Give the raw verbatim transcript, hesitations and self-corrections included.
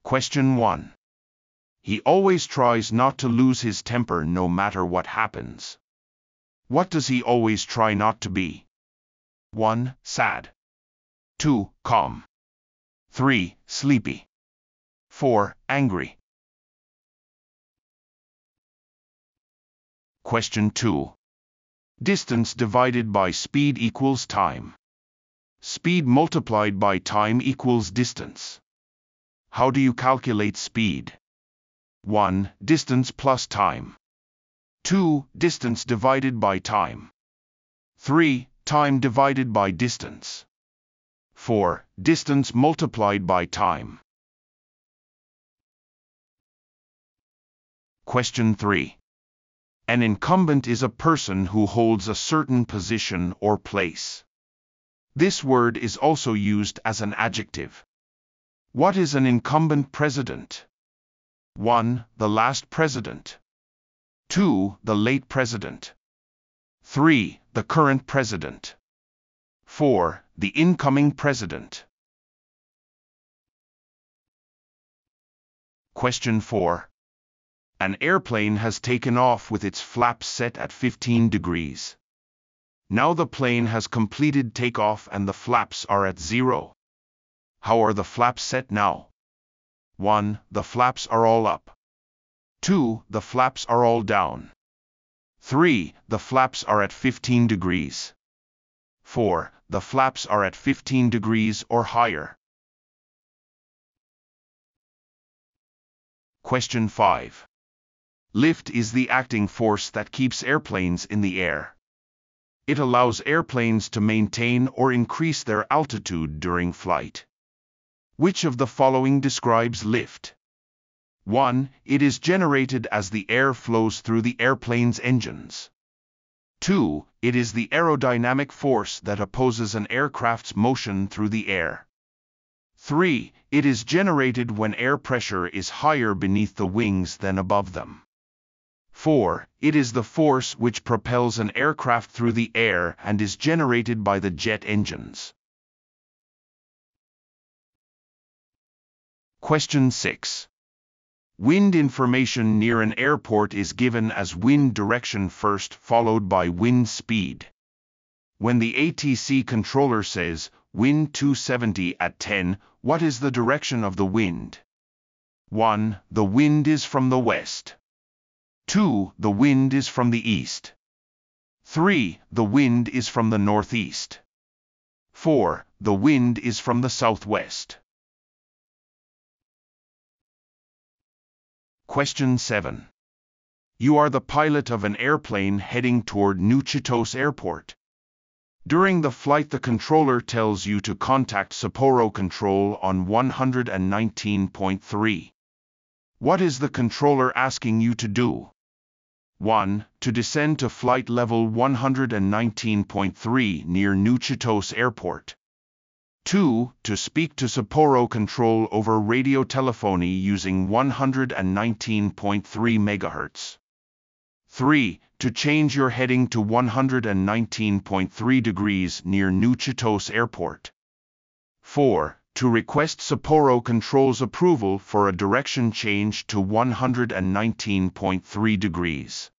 Question one. He always tries not to lose his temper no matter what happens. What does he always try not to be? one. Sad. two. Calm. three. Sleepy. four. Angry. Question two. Distance divided by speed equals time. Speed multiplied by time equals distance. How do you calculate speed? one. Distance plus time. two. Distance divided by time. three. Time divided by distance. four. Distance multiplied by time. Question three. An incumbent is a person who holds a certain position or place. This word is also used as an adjective. What is an incumbent president? one. The last president. two. The late president. three. The current president. four. The incoming president. Question four. An airplane has taken off with its flaps set at fifteen degrees. Now the plane has completed takeoff and the flaps are at zero. How are the flaps set now? one. The flaps are all up. two. The flaps are all down. three. The flaps are at fifteen degrees. four. The flaps are at fifteen degrees or higher. Question five. Lift is the acting force that keeps airplanes in the air. It allows airplanes to maintain or increase their altitude during flight. Which of the following describes lift? one. It is generated as the air flows through the airplane's engines. two. It is the aerodynamic force that opposes an aircraft's motion through the air. three. It is generated when air pressure is higher beneath the wings than above them. four. It is the force which propels an aircraft through the air and is generated by the jet engines. Question six. Wind information near an airport is given as wind direction first, followed by wind speed. When the A T C controller says, wind two seventy at ten, what is the direction of the wind? one. The wind is from the west. two. The wind is from the east. three. The wind is from the northeast. four. The wind is from the southwest. Question seven. You are the pilot of an airplane heading toward New Chitos Airport. During the flight, the controller tells you to contact Sapporo Control on one hundred nineteen point three. What is the controller asking you to do? one. To descend to flight level one hundred nineteen point three near New Chitos Airport. two. To speak to Sapporo Control over radio telephony using one hundred nineteen point three megahertz. three. To change your heading to one hundred nineteen point three degrees near New Chitos Airport. four. To request Sapporo Control's approval for a direction change to one hundred nineteen point three degrees.